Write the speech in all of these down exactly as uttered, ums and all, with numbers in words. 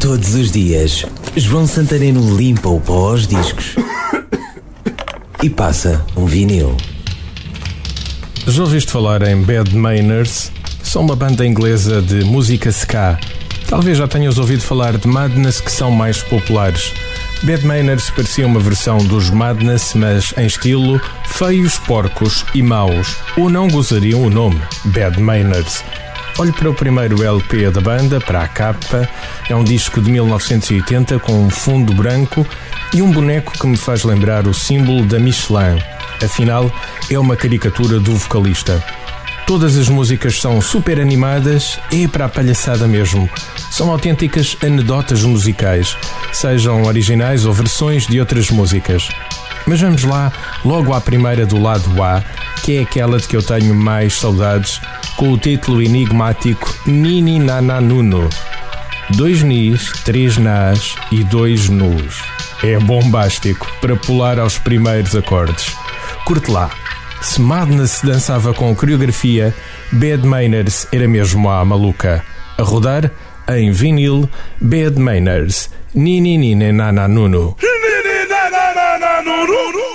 Todos os dias, João Santareno limpa o pó aos discos e passa um vinil. Já ouviste falar em Bad Manners? São uma banda inglesa de música ska. Talvez já tenhas ouvido falar de Madness, que são mais populares. Bad Manners parecia uma versão dos Madness, mas em estilo feios, porcos e maus, ou não gozariam o nome Bad Manners. Olhe para o primeiro L P da banda, para a capa. É um disco de mil novecentos e oitenta com um fundo branco e um boneco que me faz lembrar o símbolo da Michelin. Afinal, é uma caricatura do vocalista. Todas as músicas são super animadas, é para a palhaçada mesmo. São autênticas anedotas musicais, sejam originais ou versões de outras músicas. Mas vamos lá, logo à primeira do lado A, que é aquela de que eu tenho mais saudades, com o título enigmático Nini Nana Nuno. Dois nis, três nas e dois nus. É bombástico para pular aos primeiros acordes. Curte lá. Se Madness dançava com coreografia, Bad Manners era mesmo a maluca. A rodar, em vinil, Bad Manners, Nini Nini Nana Nuno. Nini Nana Nana Nuno.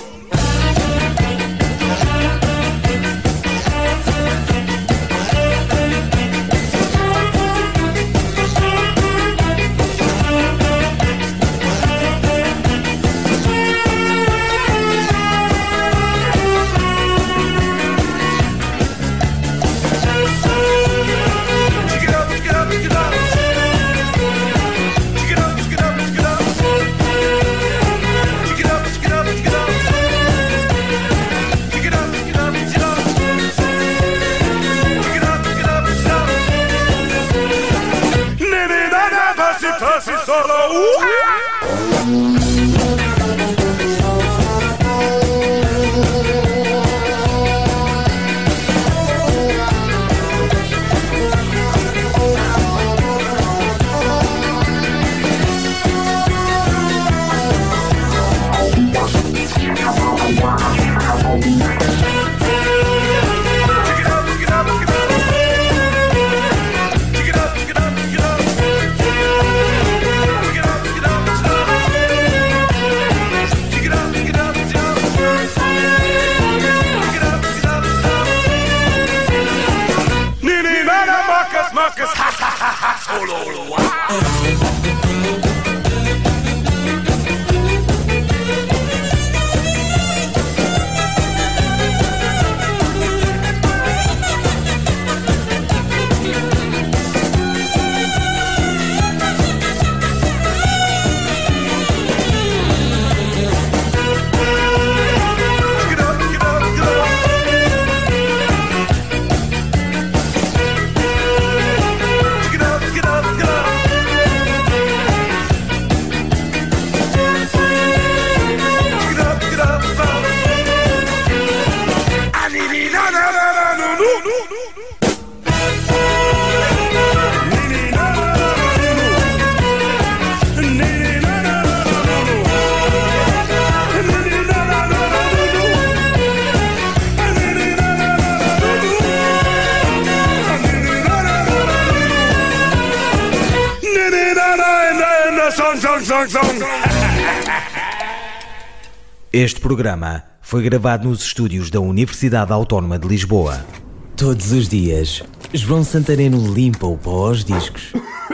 Este programa foi gravado nos estúdios da Universidade Autónoma de Lisboa. Todos os dias, João Santareno limpa o pó aos discos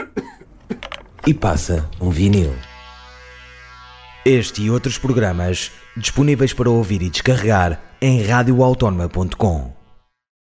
e passa um vinil. Este e outros programas disponíveis para ouvir e descarregar em radio autónoma ponto com.